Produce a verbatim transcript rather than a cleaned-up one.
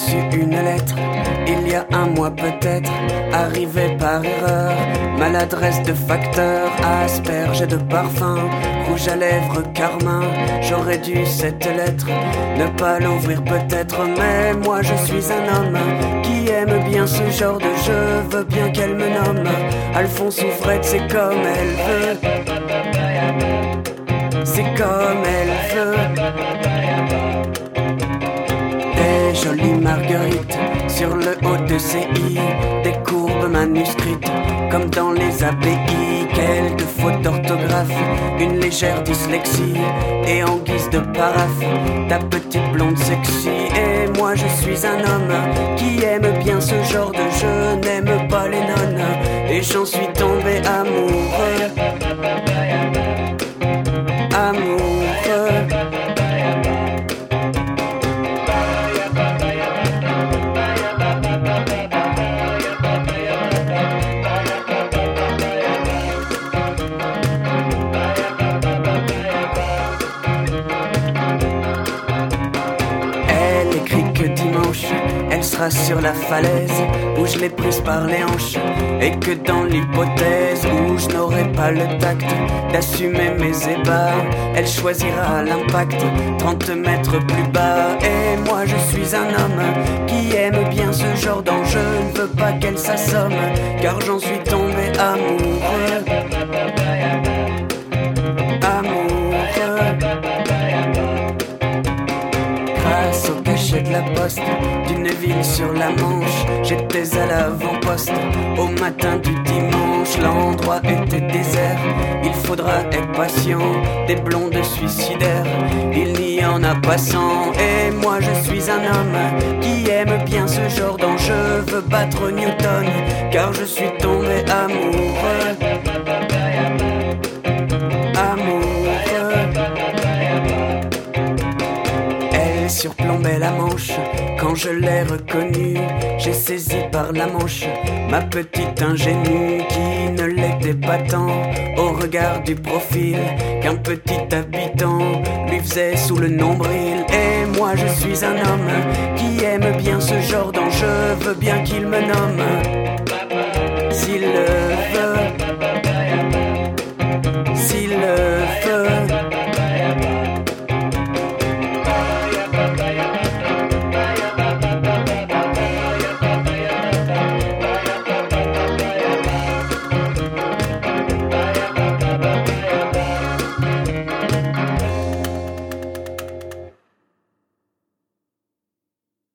reçu une lettre, il y a un mois peut-être, arrivé par erreur. Maladresse de facteur, asperge de parfum, rouge à lèvres, carmin. J'aurais dû cette lettre ne pas l'ouvrir peut-être, mais moi je suis un homme qui aime bien ce genre de jeu, veux bien qu'elle me nomme Alphonse ou Fred, c'est comme elle veut. C'est comme elle veut. Des jolies marguerites sur le haut de ses i, des courbes manuscrites comme dans les A B I, quelques fautes d'orthographe, une légère dyslexie, et en guise de paraphe, ta petite blonde sexy. Et moi je suis un homme qui aime bien ce genre de jeu, n'aime pas les nonnes, et j'en suis tombé amoureux. Amoureux. Elle écrit que dimanche elle sera sur la falaise où je l'ai prise par les hanches, et que dans l'hypothèse où je n'aurai pas le tact d'assumer mes ébats, elle choisira l'impact trente mètres plus bas. Et moi je suis un homme qui aime bien ce genre d'enjeu, ne veux pas qu'elle s'assomme car j'en suis tombé amoureux. Amoureux. Grâce au cachet de la poste d'une ville sur la Manche, j'étais à l'avant-poste au matin du dimanche. L'endroit était désert, il faudra être patient, des blondes suicidaires, il n'y en a pas cent. Et moi je suis un homme qui aime bien ce genre d'enjeu, veux battre Newton car je suis tombé amoureux. Amoureux. Elle surplombait la Manche quand je l'ai reconnue, j'ai saisi par la manche ma petite ingénue qui ne l'était pas tant au regard du profil qu'un petit habitant lui faisait sous le nombril. Et moi je suis un homme qui aime bien ce genre d'enjeu, veux bien qu'il me nomme s'il le veut.